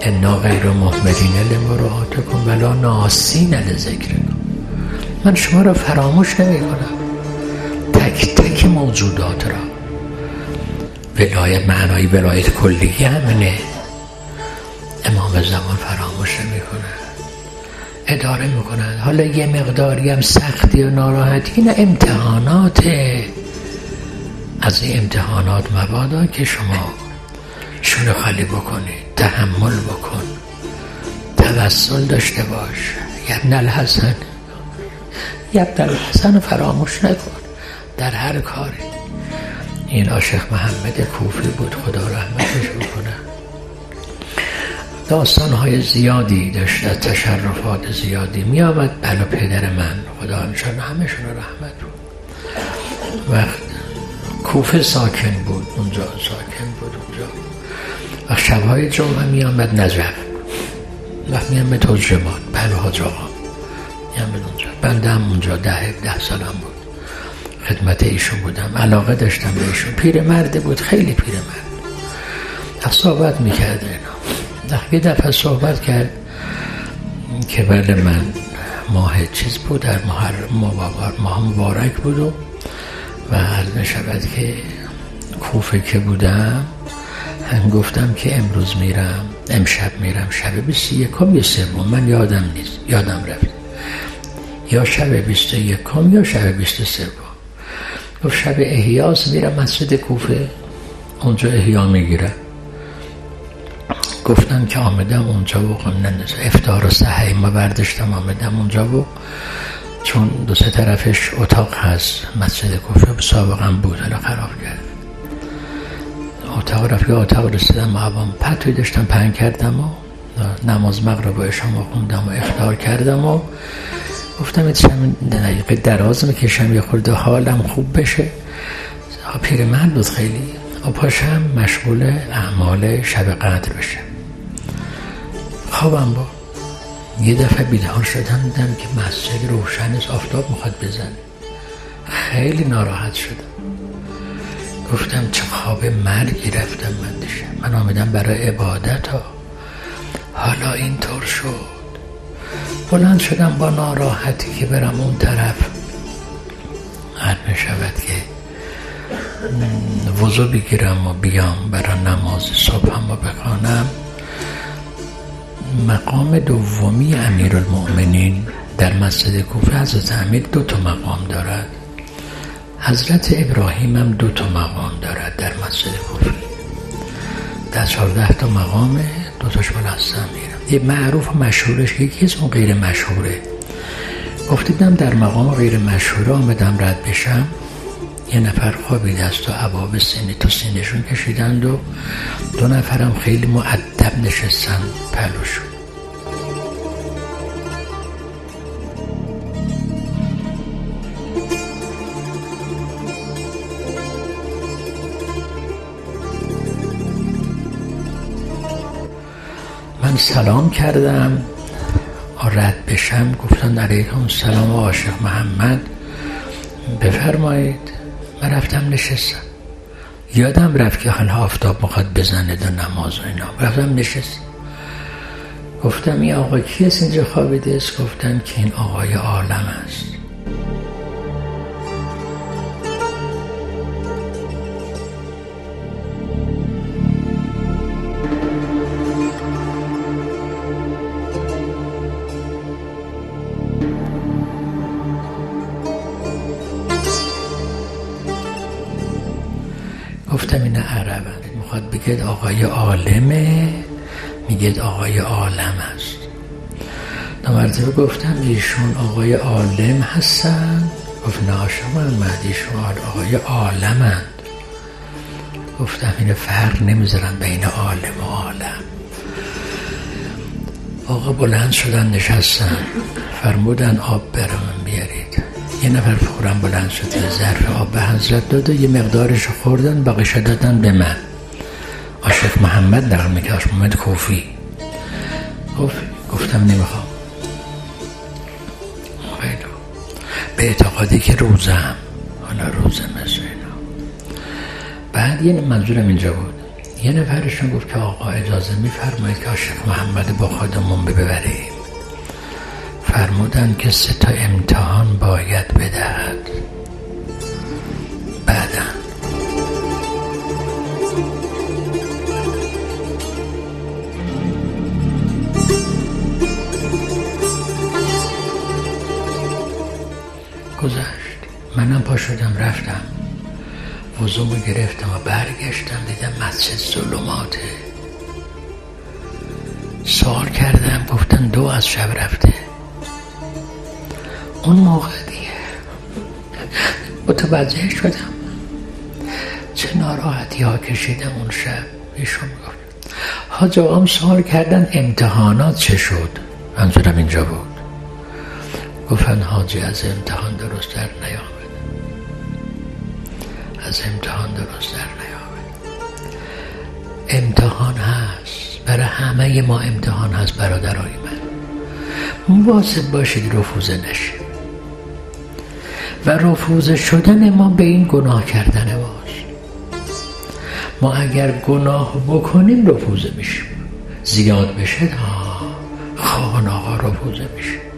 انا غیر مهملین لمرآتکم ولا ناسین لذکرکم. من شما را فراموش نمی کنم، تک تک موجودات را. ولایت، معنای ولایت کلیه همینه. امام زمان فراموش نمی کنن، اداره میکنن. حالا یه مقداری هم سختی و ناراحتی، این امتحاناته. از این امتحانات مبادا که شما شونه خالی بکنی، تحمل بکن، توسل داشته باش. ابن الحسن فراموش نکن در هر کاری. این عاشق محمد کوفی بود، خدا رحمتش بکنه. داستانهای زیادی داشت، از تشرفات زیادی می آمد بلا پدر من، خدا انشاءالله همشون رحمت بود. وقت کوفه ساکن بود اونجا، وقت شبهای جمعه می آمد نجف، وقت می آمد تجربات بلا حاج آقا می آمد اونجا. بنده هم اونجا 10 سالم بود خدمت ایشون بودم، علاقه داشتم به ایشون. پیر مرد بود، خیلی پیر مرد. صحبت میکرد اینا. یه دفعه صحبت کرد که بله من ماه چیز بود، در ماه مبارک بود و عرض میشود که کوفه که بودم، هم گفتم که امروز میرم، امشب میرم شب 21 یا 3، من یادم نیست، یادم رفت، یا شب 21 یا شب 23. گفت شب احیاس میرم مسجد کوفه، اونجا احیا میگیرم. گفتم که آمدم اونجا و افطار و سحری ما برداشتم آمدم اونجا و چون 2-3 طرفش اتاق هست مسجد کوفه، سابقا بود حالا خراب کرد اتاق رسیدم، معبام پتوی داشتم پهن کردم و نماز مغرب و عشا خوندم و افطار کردم و گفتم چند دقیقه دراز میکشم یه خورده حالم خوب بشه. پیرمرد بود خیلی، پاشم مشغول اعمال شب قدر بشه. خوابم با یه دفعه بیدار شدم، دیدم که مسجد روشن است، آفتاب میخواد بزنه. خیلی ناراحت شدم، گفتم چه خواب مرگی رفتم من دیشب. من آمدم برای عبادت ها، حالا اینطور شد. بلند شدم با ناراحتی که برم اون طرف. حد می شود که وضو بگیرم و بیام برای نماز صبحم و بخوانم. مقام دومی امیرالمؤمنین در مسجد کوفه حضرت امیر 2 مقام دارد، حضرت ابراهیم هم 2 مقام دارد در مسجد کوفه. در 14 مقامه، 2 مال حضرت امیر. یه معروف و مشهورش یکی اسم غیر مشهوره. گفتیدم در مقام غیر مشهوره آمدم رد بشم، یه نفر خوابیده است و عباب سینی تا سینشون کشیدند و 2 نفرم خیلی مؤدب نشستن پلوشون. من سلام کردم رد بشم، گفتن علیکم السلام و عاشق محمد بفرمایید. من رفتم نشستم، یادم رفت که حالا آفتاب میخواد بزنه و نماز و اینا. رفتم نشستم، گفتم این آقا کی است اینجا خوابیده است؟ گفتن که این آقای عالم است. گفتم این عربن، میخواد بگید آقای عالمه، میگید آقای عالم است. 2 مرتبه گفتم ایشون آقای عالم هستن؟ گفت نه عاشق محمد، ایشون آقای عالمند. گفتم این فرق نمیذارن بین عالم و عالم. آقا بلند شدن نشستن، فرمودن آب برام بیارید. یه نفر فوراً بلند شد، یه ظرف آب به حضرت داد و یه مقدارش خوردن، باقیش دادن به من. عاشق محمد نقل میگه، عاشق محمد کوفی. گفتم نمیخوام. به اعتقادی که روزم، حالا روزم مثل اینا. بعد یه منظورم اینجا بود، یه نفرشون گفت که آقا اجازه میفرمایید که عاشق محمد با خودمون ببریم. فرمودن که 3 امتحان باید بدهد. بعداً گذشت. منم پا شدم رفتم، وضومو گرفتم و برگشتم، دیدم مسجد ظلماته. سوال کردم، گفتن 2 از شب رفته. اون موقع دیگه متوجه شدم چه ناراحتی ها کشیدم اون شب. ایشون گفت حاج آقام سوال کردن امتحانات چه شد؟ منظورم اینجا بود. گفتن حاجی از امتحان درست در نیامد، از امتحان درست در نیامد. امتحان هست، برای همه ما امتحان هست. برادرای من مواظب باشید رفوزه نشید و رفوزه شدن ما به این گناه کردن ماست. ما اگر گناه بکنیم رفوزه میشیم، زیاد بشه خواهان آقا رفوزه میشه.